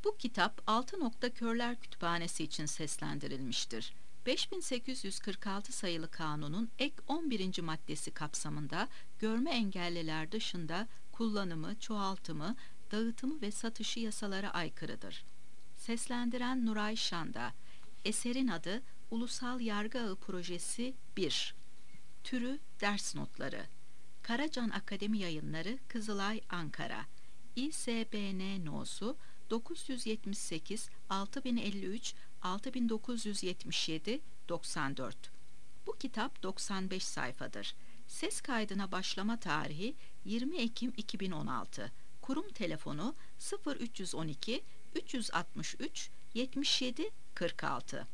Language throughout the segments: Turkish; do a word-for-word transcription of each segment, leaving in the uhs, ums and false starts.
Bu kitap Altı Nokta Körler Kütüphanesi için seslendirilmiştir. beş bin sekiz yüz kırk altı sayılı kanunun ek on birinci maddesi kapsamında görme engelliler dışında kullanımı, çoğaltımı, dağıtımı ve satışı yasalara aykırıdır. Seslendiren Nuray Şanda. Eserin adı Ulusal Yargı Ağı Projesi bir. Türü ders notları. Karacan Akademi Yayınları, Kızılay, Ankara. İ S B N nosu dokuz yüz yetmiş sekiz altı bin elli üç altı bin dokuz yüz yetmiş yedi doksan dört. Bu kitap doksan beş sayfadır. Ses kaydına başlama tarihi yirmi Ekim iki bin on altı. Kurum telefonu sıfır üç on iki üç altı üç yetmiş yedi kırk altı.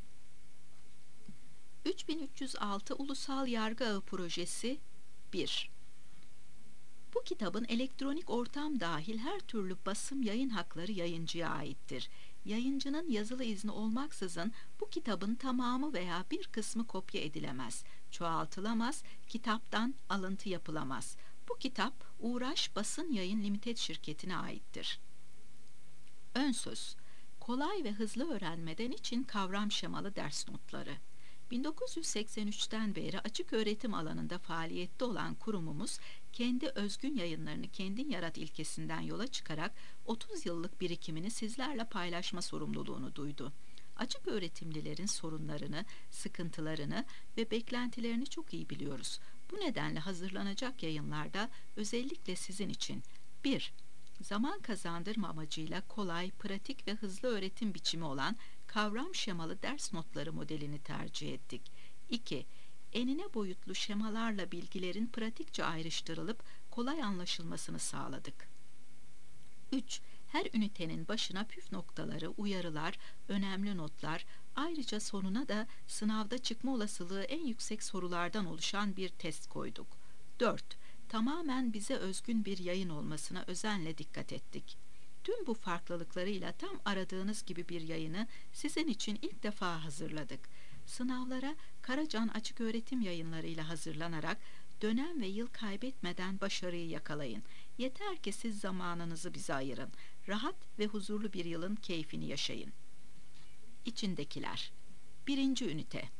üç bin üç yüz altı Ulusal Yargı Ağı Projesi bir. Bu kitabın elektronik ortam dahil her türlü basım yayın hakları yayıncıya aittir. Yayıncının yazılı izni olmaksızın bu kitabın tamamı veya bir kısmı kopya edilemez, çoğaltılamaz, kitaptan alıntı yapılamaz. Bu kitap Uğraş Basın Yayın Limited şirketine aittir. Ön söz. Kolay ve hızlı öğrenmeden için kavram şemalı ders notları. bin dokuz yüz seksen üçten beri açık öğretim alanında faaliyette olan kurumumuz, kendi özgün yayınlarını kendin yarat ilkesinden yola çıkarak otuz yıllık birikimini sizlerle paylaşma sorumluluğunu duydu. Açık öğretimlilerin sorunlarını, sıkıntılarını ve beklentilerini çok iyi biliyoruz. Bu nedenle hazırlanacak yayınlarda özellikle sizin için bir. Zaman kazandırma amacıyla kolay, pratik ve hızlı öğretim biçimi olan kavram şemalı ders notları modelini tercih ettik. iki. Enine boyutlu şemalarla bilgilerin pratikçe ayrıştırılıp kolay anlaşılmasını sağladık. üç. Her ünitenin başına püf noktaları, uyarılar, önemli notlar, ayrıca sonuna da sınavda çıkma olasılığı en yüksek sorulardan oluşan bir test koyduk. dört. Tamamen bize özgün bir yayın olmasına özenle dikkat ettik. Tüm bu farklılıklarıyla tam aradığınız gibi bir yayını sizin için ilk defa hazırladık. Sınavlara Karacan Açık Öğretim Yayınlarıyla hazırlanarak dönem ve yıl kaybetmeden başarıyı yakalayın. Yeter ki siz zamanınızı bize ayırın. Rahat ve huzurlu bir yılın keyfini yaşayın. İçindekiler. Birinci ünite.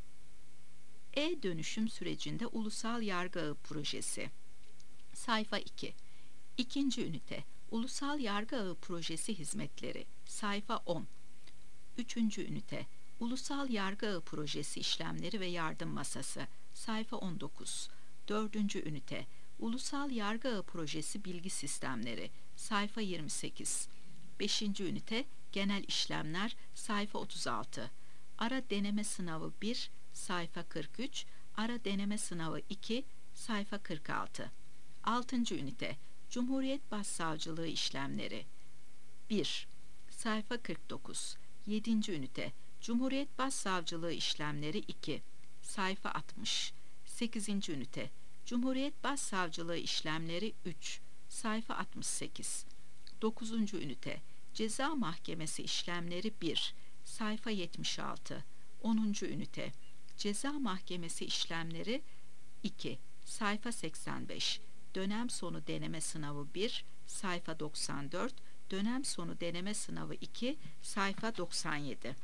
E-dönüşüm sürecinde Ulusal Yargı Ağı Projesi. Sayfa iki. İkinci ünite. Ulusal Yargı Ağı Projesi Hizmetleri. Sayfa on. Üçüncü ünite. Ulusal Yargı Ağı Projesi İşlemleri ve Yardım Masası. Sayfa on dokuz. Dördüncü ünite. Ulusal Yargı Ağı Projesi Bilgi Sistemleri. Sayfa yirmi sekiz. Beşinci ünite. Genel İşlemler. Sayfa otuz altı. Ara Deneme Sınavı bir. Sayfa kırk üç. Ara Deneme Sınavı iki. Sayfa kırk altı. Altıncı ünite. Cumhuriyet Başsavcılığı İşlemleri. bir. Sayfa kırk dokuz. Yedinci ünite. Cumhuriyet Başsavcılığı İşlemleri iki. Sayfa altmış. Sekizinci ünite. Cumhuriyet Başsavcılığı İşlemleri üç. Sayfa altmış sekiz. Dokuzuncu ünite. Ceza Mahkemesi İşlemleri bir. Sayfa yetmiş altı. Onuncu ünite. Ceza Mahkemesi İşlemleri iki. Sayfa seksen beş. Dönem sonu deneme sınavı bir. Sayfa doksan dört. Dönem sonu deneme sınavı iki. Sayfa doksan yedi.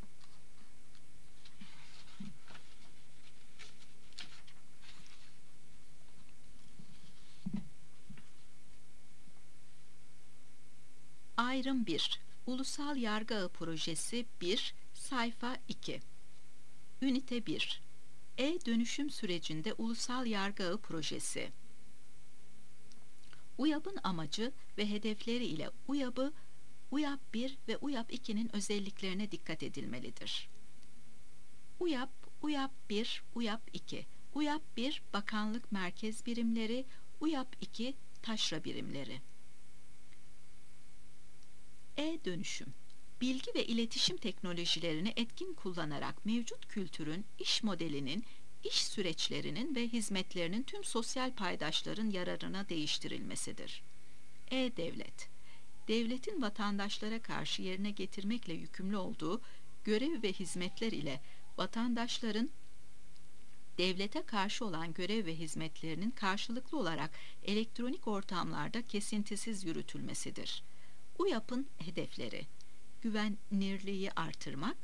Ayrım bir. Ulusal Yargı Ağı Projesi bir. Sayfa iki. Ünite bir. E-dönüşüm sürecinde Ulusal Yargı Ağı Projesi. UYAP'ın amacı ve hedefleri ile UYAP'ı UYAP bir ve UYAP iki'nin özelliklerine dikkat edilmelidir. UYAP, UYAP bir, UYAP iki. UYAP bir Bakanlık Merkez Birimleri, UYAP iki Taşra Birimleri. E-dönüşüm. Bilgi ve iletişim teknolojilerini etkin kullanarak mevcut kültürün, iş modelinin, iş süreçlerinin ve hizmetlerinin tüm sosyal paydaşların yararına değiştirilmesidir. E-devlet. Devletin vatandaşlara karşı yerine getirmekle yükümlü olduğu görev ve hizmetler ile vatandaşların devlete karşı olan görev ve hizmetlerinin karşılıklı olarak elektronik ortamlarda kesintisiz yürütülmesidir. UYAP'ın hedefleri: güvenilirliği artırmak,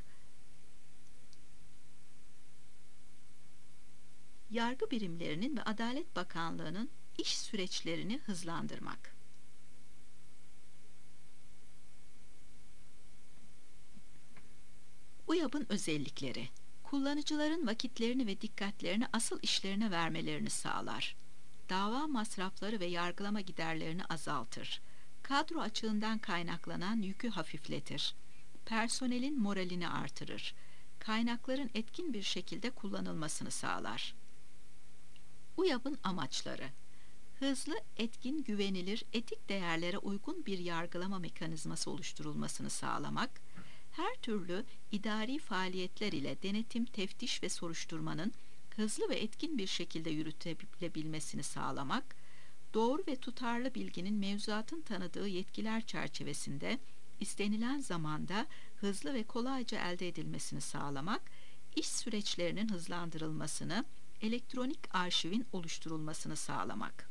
yargı birimlerinin ve Adalet Bakanlığı'nın iş süreçlerini hızlandırmak. UYAP'ın özellikleri: kullanıcıların vakitlerini ve dikkatlerini asıl işlerine vermelerini sağlar. Dava masrafları ve yargılama giderlerini azaltır. Kadro açığından kaynaklanan yükü hafifletir. Personelin moralini artırır. Kaynakların etkin bir şekilde kullanılmasını sağlar. UYAP'ın amaçları: hızlı, etkin, güvenilir, etik değerlere uygun bir yargılama mekanizması oluşturulmasını sağlamak, her türlü idari faaliyetler ile denetim, teftiş ve soruşturmanın hızlı ve etkin bir şekilde yürütülebilmesini sağlamak, doğru ve tutarlı bilginin mevzuatın tanıdığı yetkiler çerçevesinde istenilen zamanda hızlı ve kolayca elde edilmesini sağlamak, iş süreçlerinin hızlandırılmasını, elektronik arşivin oluşturulmasını sağlamak.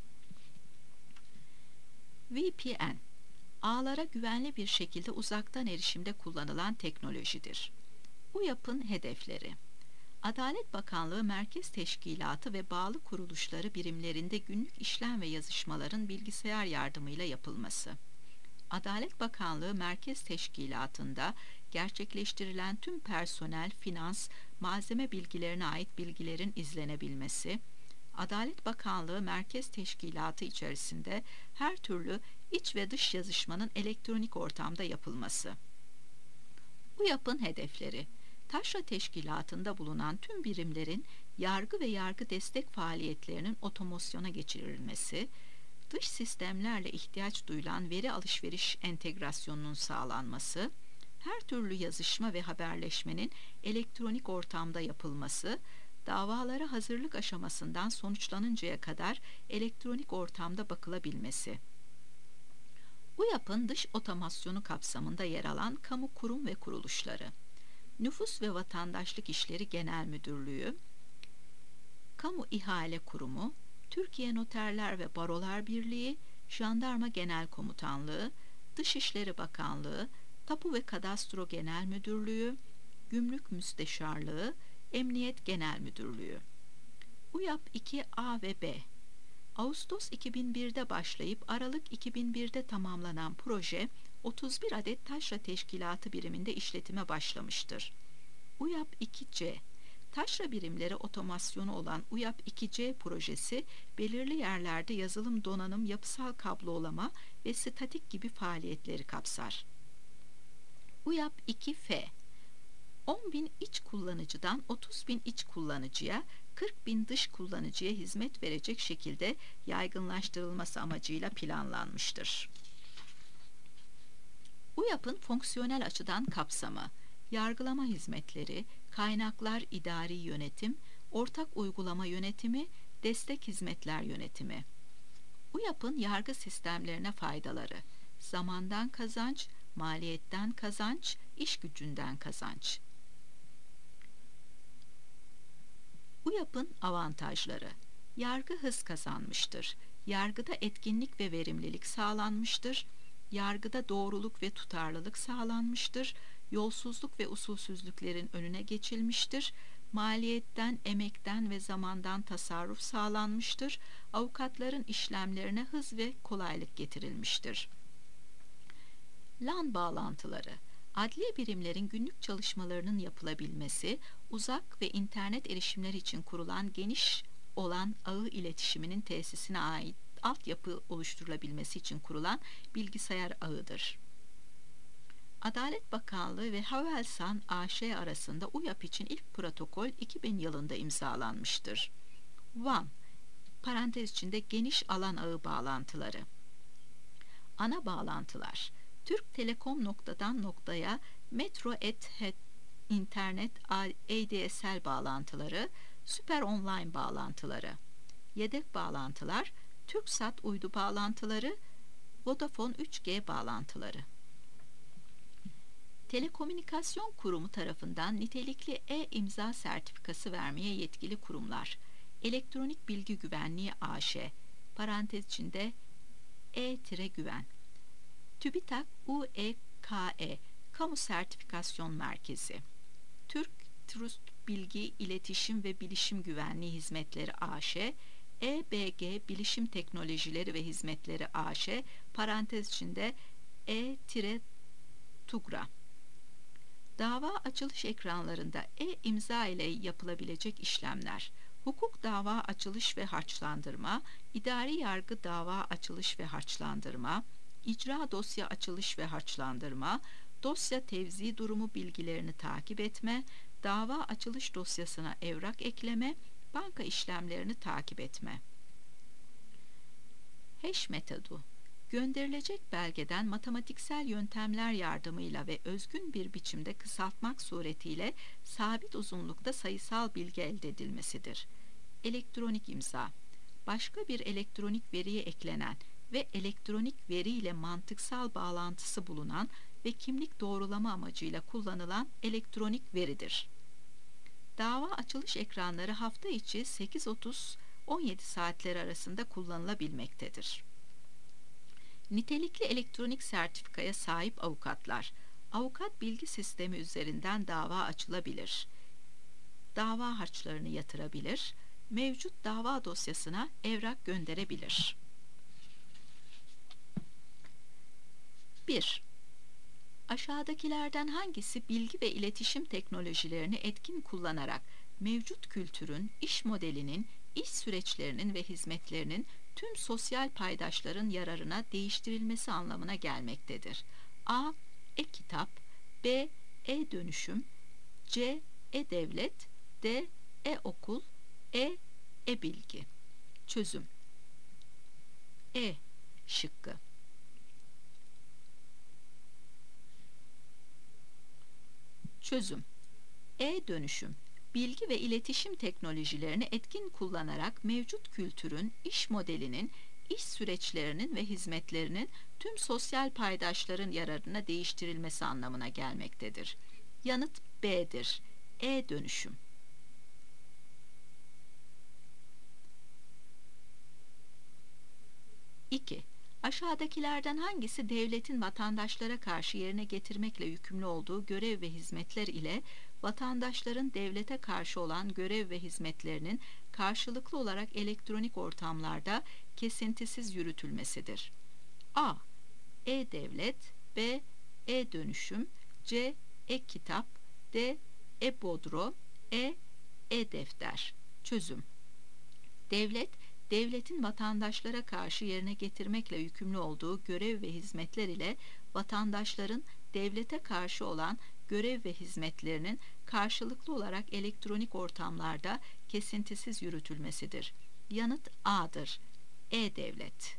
V P N, ağlara güvenli bir şekilde uzaktan erişimde kullanılan teknolojidir. UYAP'ın hedefleri: Adalet Bakanlığı Merkez Teşkilatı ve bağlı kuruluşları birimlerinde günlük işlem ve yazışmaların bilgisayar yardımıyla yapılması. Adalet Bakanlığı Merkez Teşkilatı'nda gerçekleştirilen tüm personel, finans, malzeme bilgilerine ait bilgilerin izlenebilmesi. Adalet Bakanlığı Merkez Teşkilatı içerisinde her türlü iç ve dış yazışmanın elektronik ortamda yapılması. UYAP'ın hedefleri: Taşra Teşkilatı'nda bulunan tüm birimlerin yargı ve yargı destek faaliyetlerinin otomasyona geçirilmesi, dış sistemlerle ihtiyaç duyulan veri alışveriş entegrasyonunun sağlanması, her türlü yazışma ve haberleşmenin elektronik ortamda yapılması, davalara hazırlık aşamasından sonuçlanıncaya kadar elektronik ortamda bakılabilmesi. UYAP'ın dış otomasyonu kapsamında yer alan kamu kurum ve kuruluşları: Nüfus ve Vatandaşlık İşleri Genel Müdürlüğü, Kamu İhale Kurumu, Türkiye Noterler ve Barolar Birliği, Jandarma Genel Komutanlığı, Dışişleri Bakanlığı, Tapu ve Kadastro Genel Müdürlüğü, Gümrük Müsteşarlığı, Emniyet Genel Müdürlüğü. UYAP iki A ve B, Ağustos iki bin bir'de başlayıp Aralık iki bin bir'de tamamlanan proje, otuz bir adet Taşra Teşkilatı biriminde işletime başlamıştır. UYAP iki C, Taşra birimleri otomasyonu olan UYAP iki C projesi, belirli yerlerde yazılım donanım, yapısal kablolama ve statik gibi faaliyetleri kapsar. UYAP iki F, on bin iç kullanıcıdan otuz bin iç kullanıcıya, kırk bin dış kullanıcıya hizmet verecek şekilde yaygınlaştırılması amacıyla planlanmıştır. UYAP'ın fonksiyonel açıdan kapsamı: yargılama hizmetleri, kaynaklar idari yönetim, ortak uygulama yönetimi, destek hizmetler yönetimi. UYAP'ın yargı sistemlerine faydaları: zamandan kazanç, maliyetten kazanç, iş gücünden kazanç. UYAP'ın avantajları: yargı hız kazanmıştır. Yargıda etkinlik ve verimlilik sağlanmıştır. Yargıda doğruluk ve tutarlılık sağlanmıştır. Yolsuzluk ve usulsüzlüklerin önüne geçilmiştir. Maliyetten, emekten ve zamandan tasarruf sağlanmıştır. Avukatların işlemlerine hız ve kolaylık getirilmiştir. LAN bağlantıları: adliye birimlerin günlük çalışmalarının yapılabilmesi, uzak ve internet erişimleri için kurulan geniş olan ağı iletişiminin tesisine ait altyapı oluşturulabilmesi için kurulan bilgisayar ağıdır. Adalet Bakanlığı ve Havelsan A Ş arasında UYAP için ilk protokol iki bin yılında imzalanmıştır. W A N, parantez içinde geniş alan ağı bağlantıları. Ana bağlantılar: Türk Telekom noktadan noktaya Metro et internet A D S L bağlantıları, süper online bağlantıları. Yedek bağlantılar: TürkSat uydu bağlantıları, Vodafone üç G bağlantıları. Telekomünikasyon Kurumu tarafından nitelikli e-imza sertifikası vermeye yetkili kurumlar: Elektronik Bilgi Güvenliği A Ş, parantez içinde E-Güven, TÜBİTAK U E K E, Kamu Sertifikasyon Merkezi, Türk Trust Bilgi, İletişim ve Bilişim Güvenliği Hizmetleri A Ş, E B G Bilişim Teknolojileri ve Hizmetleri A Ş, parantez içinde E-Tugra. Dava açılış ekranlarında e-imza ile yapılabilecek işlemler: hukuk dava açılış ve harçlandırma, idari yargı dava açılış ve harçlandırma, icra dosya açılış ve harçlandırma, dosya tevzi durumu bilgilerini takip etme, dava açılış dosyasına evrak ekleme, banka işlemlerini takip etme. Hash metodu, gönderilecek belgeden matematiksel yöntemler yardımıyla ve özgün bir biçimde kısaltmak suretiyle sabit uzunlukta sayısal bilgi elde edilmesidir. Elektronik imza, başka bir elektronik veriye eklenen ve elektronik veri ile mantıksal bağlantısı bulunan ve kimlik doğrulama amacıyla kullanılan elektronik veridir. Dava açılış ekranları hafta içi sekiz otuz on yedi saatleri arasında kullanılabilmektedir. Nitelikli elektronik sertifikaya sahip avukatlar, avukat bilgi sistemi üzerinden dava açılabilir, dava harçlarını yatırabilir, mevcut dava dosyasına evrak gönderebilir. bir. Aşağıdakilerden hangisi bilgi ve iletişim teknolojilerini etkin kullanarak mevcut kültürün, iş modelinin, iş süreçlerinin ve hizmetlerinin tüm sosyal paydaşların yararına değiştirilmesi anlamına gelmektedir? A. E-kitap, B. E-dönüşüm, C. E-devlet, D. E-okul, E. E-bilgi. Çözüm: E şıkkı. Çözüm: E-dönüşüm, bilgi ve iletişim teknolojilerini etkin kullanarak mevcut kültürün, iş modelinin, iş süreçlerinin ve hizmetlerinin tüm sosyal paydaşların yararına değiştirilmesi anlamına gelmektedir. Yanıt B'dir. E-dönüşüm. iki. Aşağıdakilerden hangisi devletin vatandaşlara karşı yerine getirmekle yükümlü olduğu görev ve hizmetler ile vatandaşların devlete karşı olan görev ve hizmetlerinin karşılıklı olarak elektronik ortamlarda kesintisiz yürütülmesidir? A. E-devlet, B. E-dönüşüm, C. E-kitap, D. E-bodro, E. E-defter. Çözüm: Devlet, devletin vatandaşlara karşı yerine getirmekle yükümlü olduğu görev ve hizmetler ile vatandaşların devlete karşı olan görev ve hizmetlerinin karşılıklı olarak elektronik ortamlarda kesintisiz yürütülmesidir. Yanıt A'dır. E-devlet.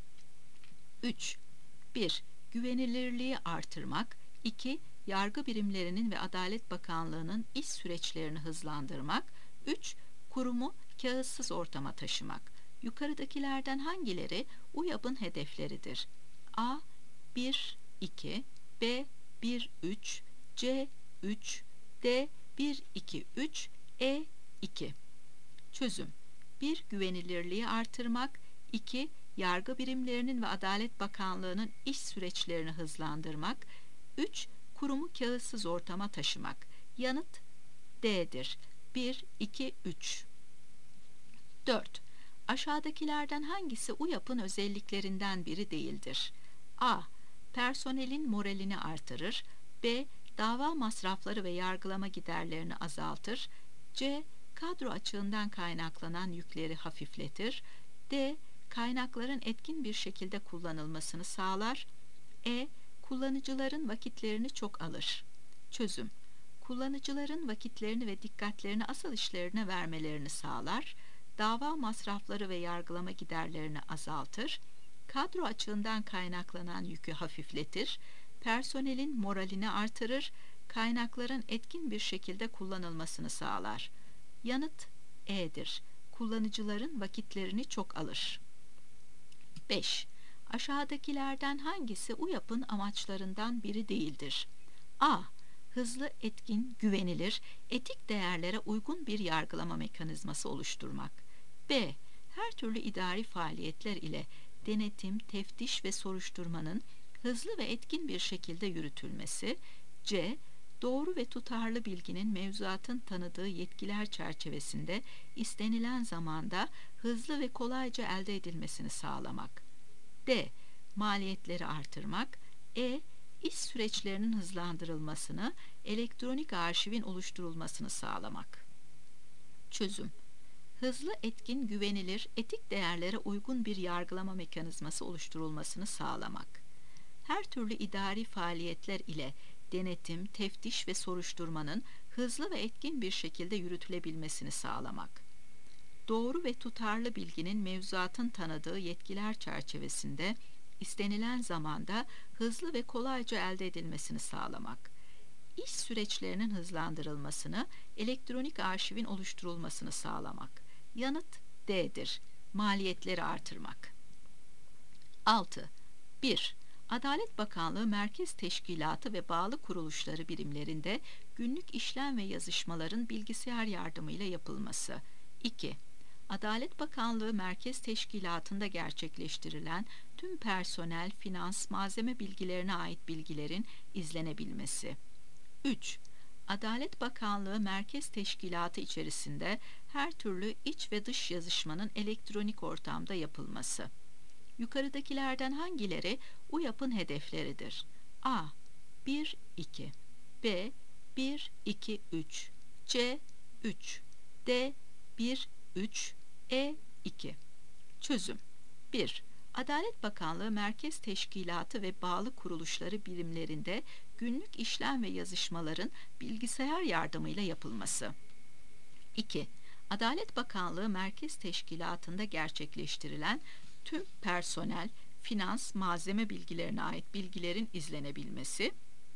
üç. bir. Güvenilirliği artırmak. iki. Yargı birimlerinin ve Adalet Bakanlığı'nın iş süreçlerini hızlandırmak. üç. Kurumu kağıtsız ortama taşımak. Yukarıdakilerden hangileri UYAP'ın hedefleridir? A. bir iki, B. bir üç, C. üç, D. bir iki üç, E. iki. Çözüm: bir. Güvenilirliği artırmak. iki. Yargı birimlerinin ve Adalet Bakanlığı'nın iş süreçlerini hızlandırmak. üç. Kurumu kağıtsız ortama taşımak. Yanıt D'dir. bir iki üç. dört. Aşağıdakilerden hangisi UYAP'ın özelliklerinden biri değildir? A. Personelin moralini artırır. B. Dava masrafları ve yargılama giderlerini azaltır. C. Kadro açığından kaynaklanan yükleri hafifletir. D. Kaynakların etkin bir şekilde kullanılmasını sağlar. E. Kullanıcıların vakitlerini çok alır. Çözüm: Kullanıcıların vakitlerini ve dikkatlerini asıl işlerine vermelerini sağlar. Dava masrafları ve yargılama giderlerini azaltır. Kadro açığından kaynaklanan yükü hafifletir. Personelin moralini artırır. Kaynakların etkin bir şekilde kullanılmasını sağlar. Yanıt E'dir. Kullanıcıların vakitlerini çok alır. beş. Aşağıdakilerden hangisi UYAP'ın amaçlarından biri değildir? A. Hızlı, etkin, güvenilir, etik değerlere uygun bir yargılama mekanizması oluşturmak. B. Her türlü idari faaliyetler ile denetim, teftiş ve soruşturmanın hızlı ve etkin bir şekilde yürütülmesi. C. Doğru ve tutarlı bilginin mevzuatın tanıdığı yetkiler çerçevesinde istenilen zamanda hızlı ve kolayca elde edilmesini sağlamak. D. Maliyetleri artırmak. E. İş süreçlerinin hızlandırılmasını, elektronik arşivin oluşturulmasını sağlamak. Çözüm: hızlı, etkin, güvenilir, etik değerlere uygun bir yargılama mekanizması oluşturulmasını sağlamak. Her türlü idari faaliyetler ile denetim, teftiş ve soruşturmanın hızlı ve etkin bir şekilde yürütülebilmesini sağlamak. Doğru ve tutarlı bilginin mevzuatın tanıdığı yetkiler çerçevesinde istenilen zamanda hızlı ve kolayca elde edilmesini sağlamak. İş süreçlerinin hızlandırılmasını, elektronik arşivin oluşturulmasını sağlamak. Yanıt D'dir. Maliyetleri artırmak. altı. bir. Adalet Bakanlığı Merkez Teşkilatı ve bağlı kuruluşları birimlerinde günlük işlem ve yazışmaların bilgisayar yardımıyla yapılması. iki. Adalet Bakanlığı Merkez Teşkilatı'nda gerçekleştirilen tüm personel, finans, malzeme bilgilerine ait bilgilerin izlenebilmesi. üç. Adalet Bakanlığı Merkez Teşkilatı içerisinde her türlü iç ve dış yazışmanın elektronik ortamda yapılması. Yukarıdakilerden hangileri UYAP'ın hedefleridir? A. bir iki B. bir iki üç C. üç D. bir üç E. iki. Çözüm: bir. Adalet Bakanlığı Merkez Teşkilatı ve bağlı kuruluşları birimlerinde günlük işlem ve yazışmaların bilgisayar yardımıyla yapılması. iki. Adalet Bakanlığı Merkez Teşkilatı'nda gerçekleştirilen tüm personel, finans, malzeme bilgilerine ait bilgilerin izlenebilmesi.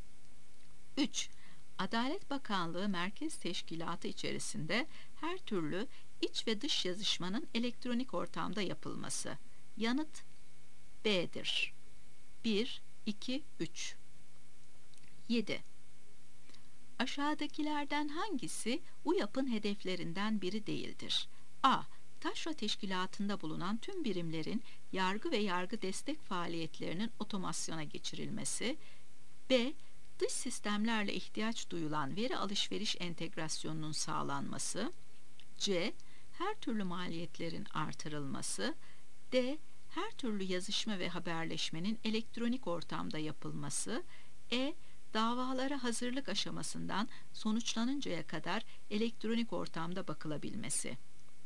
üç. Adalet Bakanlığı Merkez Teşkilatı içerisinde her türlü iç ve dış yazışmanın elektronik ortamda yapılması. Yanıt B'dir. bir iki üç. yedi. Aşağıdakilerden hangisi UYAP'ın hedeflerinden biri değildir? A. Taşra Teşkilatı'nda bulunan tüm birimlerin yargı ve yargı destek faaliyetlerinin otomasyona geçirilmesi. B. Dış sistemlerle ihtiyaç duyulan veri alışveriş entegrasyonunun sağlanması. C. Her türlü maliyetlerin artırılması. D. Her türlü yazışma ve haberleşmenin elektronik ortamda yapılması. E. Davalara hazırlık aşamasından sonuçlanıncaya kadar elektronik ortamda bakılabilmesi.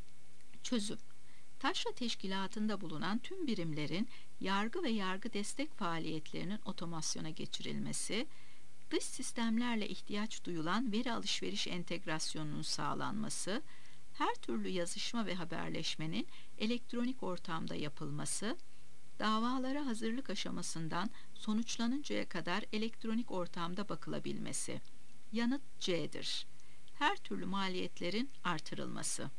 Çözüm: Taşra Teşkilatı'nda bulunan tüm birimlerin yargı ve yargı destek faaliyetlerinin otomasyona geçirilmesi, dış sistemlerle ihtiyaç duyulan veri alışveriş entegrasyonunun sağlanması, her türlü yazışma ve haberleşmenin elektronik ortamda yapılması, davalara hazırlık aşamasından sonuçlanıncaya kadar elektronik ortamda bakılabilmesi. Yanıt C'dir. Her türlü maliyetlerin artırılması.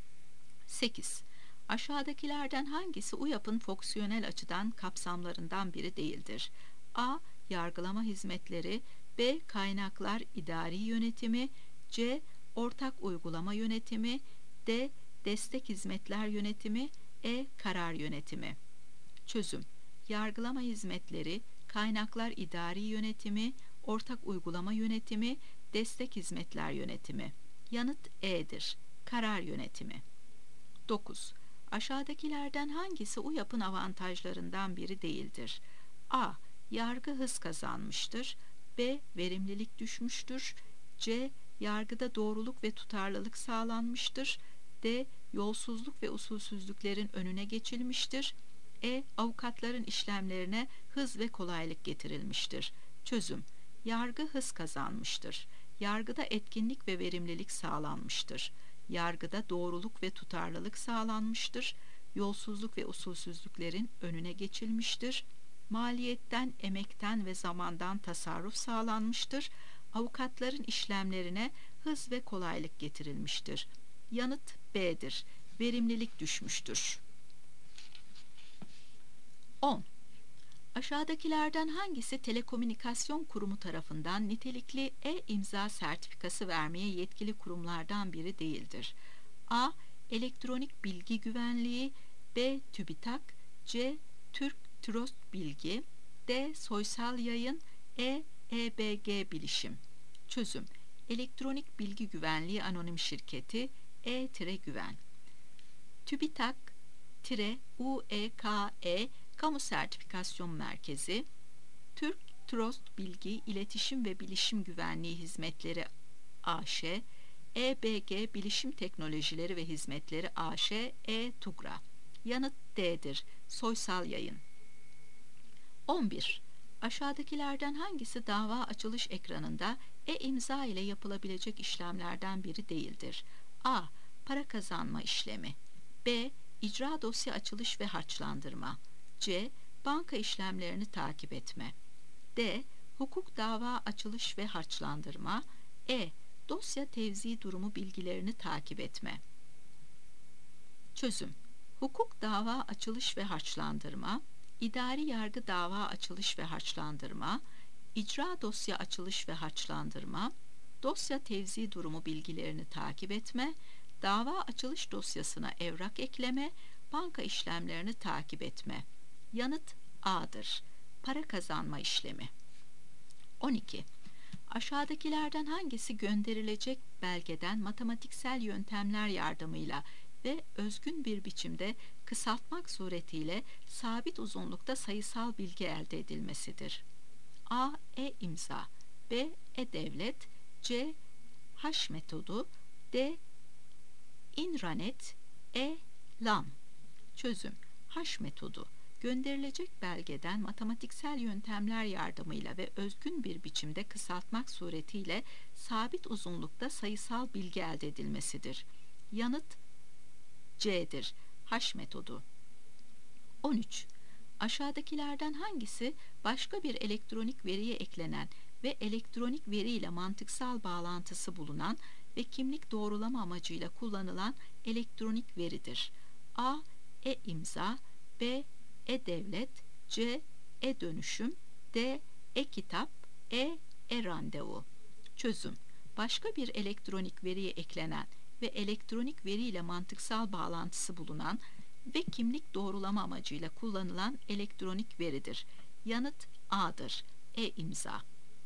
sekiz. Aşağıdakilerden hangisi UYAP'ın fonksiyonel açıdan kapsamlarından biri değildir? A. Yargılama hizmetleri. B. Kaynaklar idari yönetimi. C. Ortak uygulama yönetimi. D. Destek hizmetler yönetimi. E. Karar yönetimi. Çözüm: Yargılama hizmetleri, kaynaklar idari yönetimi, ortak uygulama yönetimi, destek hizmetler yönetimi. Yanıt E'dir. Karar yönetimi. dokuz. Aşağıdakilerden hangisi UYAP'ın avantajlarından biri değildir? A. Yargı hız kazanmıştır. B. Verimlilik düşmüştür. C. Yargıda doğruluk ve tutarlılık sağlanmıştır. D. Yolsuzluk ve usulsüzlüklerin önüne geçilmiştir. E. Avukatların işlemlerine hız ve kolaylık getirilmiştir. Çözüm: Yargı hız kazanmıştır. Yargıda etkinlik ve verimlilik sağlanmıştır. Yargıda doğruluk ve tutarlılık sağlanmıştır. Yolsuzluk ve usulsüzlüklerin önüne geçilmiştir. Maliyetten, emekten ve zamandan tasarruf sağlanmıştır. Avukatların işlemlerine hız ve kolaylık getirilmiştir. Yanıt B'dir. Verimlilik düşmüştür. on. Aşağıdakilerden hangisi telekomünikasyon kurumu tarafından nitelikli e-imza sertifikası vermeye yetkili kurumlardan biri değildir? A. Elektronik Bilgi Güvenliği. B. TÜBİTAK. C. Türk Trost Bilgi. D. Soysal yayın, E. E B G bilişim. Çözüm: Elektronik Bilgi Güvenliği Anonim Şirketi, E-Güven. TÜBİTAK-U E K E Kamu Sertifikasyon Merkezi, Türk Trost Bilgi, İletişim ve Bilişim Güvenliği Hizmetleri A Ş, E B G Bilişim Teknolojileri ve Hizmetleri A Ş, E-TUGRA. Yanıt D'dir. Soysal yayın. on bir. Aşağıdakilerden hangisi dava açılış ekranında e-imza ile yapılabilecek işlemlerden biri değildir? A. Para kazanma işlemi. B. İcra dosya açılış ve harçlandırma. C. Banka işlemlerini takip etme. D. Hukuk dava açılış ve harçlandırma. E. Dosya tevzi durumu bilgilerini takip etme. Çözüm: Hukuk dava açılış ve harçlandırma, idari yargı dava açılış ve harçlandırma, icra dosya açılış ve harçlandırma, dosya tevzi durumu bilgilerini takip etme, dava açılış dosyasına evrak ekleme, banka işlemlerini takip etme. Yanıt A'dır. Para kazanma işlemi. on iki. Aşağıdakilerden hangisi gönderilecek belgeden matematiksel yöntemler yardımıyla ve özgün bir biçimde kısaltmak suretiyle sabit uzunlukta sayısal bilgi elde edilmesidir? A. E-imza. B. E-devlet. C. Hash metodu. D. İnranet. E. LAM. Çözüm: Hash metodu. Gönderilecek belgeden matematiksel yöntemler yardımıyla ve özgün bir biçimde kısaltmak suretiyle sabit uzunlukta sayısal bilgi elde edilmesidir. Yanıt C'dir. Hash metodu. on üç. Aşağıdakilerden hangisi başka bir elektronik veriye eklenen ve elektronik veri ile mantıksal bağlantısı bulunan ve kimlik doğrulama amacıyla kullanılan elektronik veridir? A. E-imza. B. E-devlet. C. E-dönüşüm. D. E-kitap. E. E-randevu. Çözüm: Başka bir elektronik veriye eklenen ve elektronik veri ile mantıksal bağlantısı bulunan ve kimlik doğrulama amacıyla kullanılan elektronik veridir. Yanıt A'dır. E-imza.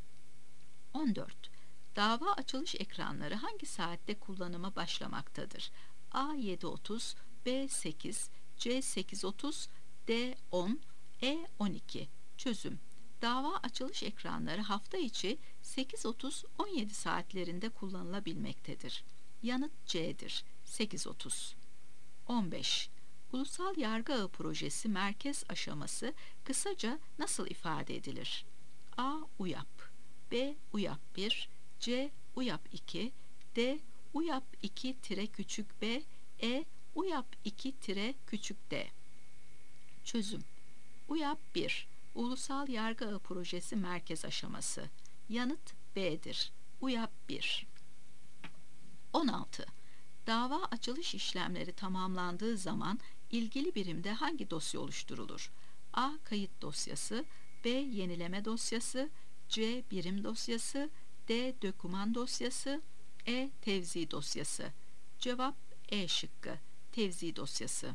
on dört. Dava açılış ekranları hangi saatte kullanıma başlamaktadır? A. yedi otuz. B. sekiz. C. sekiz otuz. D. on. E. on iki. Çözüm: Dava açılış ekranları hafta içi sekiz otuz on yedi saatlerinde kullanılabilmektedir. Yanıt C'dir. sekiz otuz. on beş. Ulusal Yargı Ağı Projesi merkez aşaması kısaca nasıl ifade edilir? A. UYAP. B. UYAP bir. C. UYAP iki. D. UYAP iki küçük b. E. UYAP iki küçük d. Çözüm: UYAP bir. Ulusal Yargı Ağı Projesi merkez aşaması. Yanıt B'dir. UYAP bir. on altı. Dava açılış işlemleri tamamlandığı zaman ilgili birimde hangi dosya oluşturulur? A. Kayıt dosyası. B. Yenileme dosyası. C. Birim dosyası. D. Döküman dosyası. E. Tevzi dosyası. Cevap E şıkkı. Tevzi dosyası.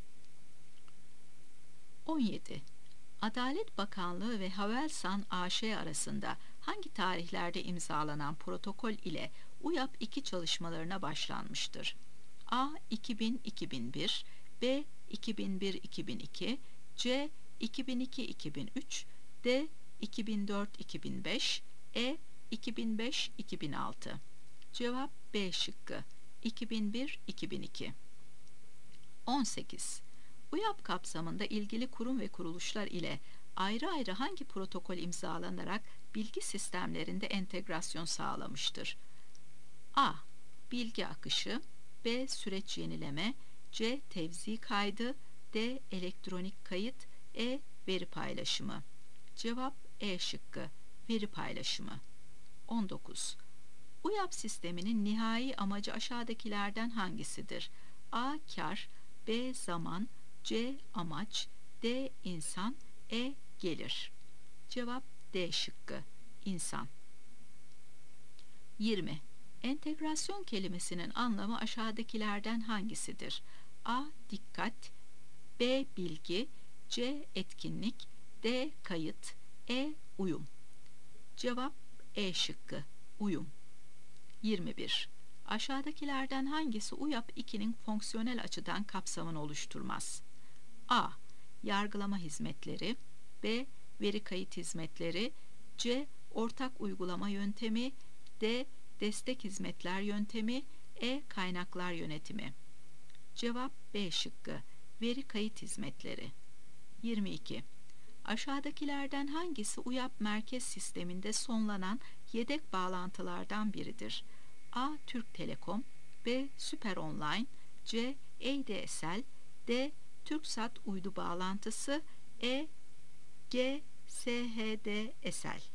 on yedi. Adalet Bakanlığı ve Havelsan A Ş arasında hangi tarihlerde imzalanan protokol ile UYAP iki çalışmalarına başlanmıştır? A. iki bin - iki bin bir. B. iki bin bir - iki bin iki. C. iki bin iki - iki bin üç. D. iki bin dört - iki bin beş. E. iki bin beş - iki bin altı. Cevap B şıkkı. iki bin bir - iki bin iki. on sekiz. UYAP kapsamında ilgili kurum ve kuruluşlar ile ayrı ayrı hangi protokol imzalanarak bilgi sistemlerinde entegrasyon sağlamıştır? A. Bilgi akışı. B. Süreç yenileme. C. Tevzi kaydı. D. Elektronik kayıt. E. Veri paylaşımı. Cevap E şıkkı. Veri paylaşımı. on dokuz. UYAP sisteminin nihai amacı aşağıdakilerden hangisidir? A. Kar. B. Zaman. C. Amaç. D. İnsan. E. Gelir. Cevap D şıkkı. İnsan. yirmi. Entegrasyon kelimesinin anlamı aşağıdakilerden hangisidir? A. Dikkat. B. Bilgi. C. Etkinlik. D. Kayıt, E. Uyum. Cevap E şıkkı, uyum. yirmi bir. Aşağıdakilerden hangisi U Y A P iki'nin fonksiyonel açıdan kapsamını oluşturmaz? A. Yargılama hizmetleri, B. Veri kayıt hizmetleri, C. Ortak uygulama yöntemi, D. Destek hizmetler yöntemi, E. Kaynaklar yönetimi. Cevap B şıkkı, veri kayıt hizmetleri. yirmi iki. Aşağıdakilerden hangisi U Y A P merkez sisteminde sonlanan yedek bağlantılardan biridir? A. Türk Telekom, B. Süper Online, C. A D S L, D. TürkSat uydu bağlantısı, E. G. S H D S L.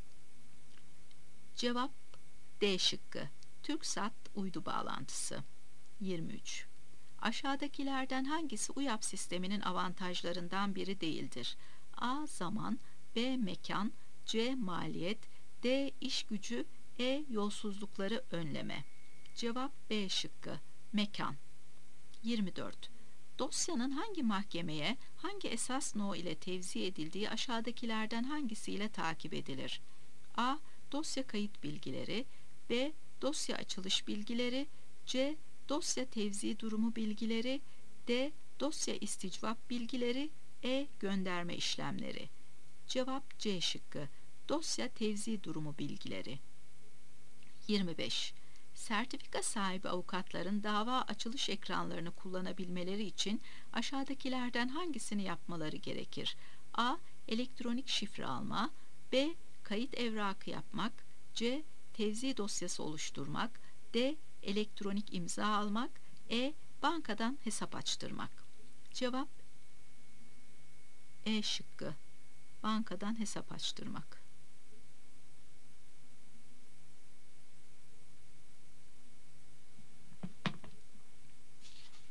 Cevap D şıkkı, TürkSat uydu bağlantısı. yirmi üç. Aşağıdakilerden hangisi U Y A P sisteminin avantajlarından biri değildir? A. Zaman, B. Mekan, C. Maliyet, D. İş gücü, E. Yolsuzlukları önleme. Cevap B şıkkı, mekan. yirmi dört. Dosyanın hangi mahkemeye, hangi esas no ile tevzi edildiği aşağıdakilerden hangisiyle takip edilir? A. Dosya kayıt bilgileri, B. Dosya açılış bilgileri, C. Dosya tevzi durumu bilgileri, D. Dosya isticvap bilgileri, E. Gönderme işlemleri. Cevap C şıkkı, dosya tevzi durumu bilgileri. yirmi beş. Sertifika sahibi avukatların dava açılış ekranlarını kullanabilmeleri için aşağıdakilerden hangisini yapmaları gerekir? A. Elektronik şifre alma, B. Kayıt evrakı yapmak, C. Tevzi dosyası oluşturmak, D. Elektronik imza almak, E. Bankadan hesap açtırmak. Cevap E şıkkı, bankadan hesap açtırmak.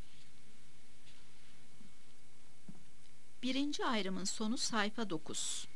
Birinci ayrımın sonu sayfa dokuz.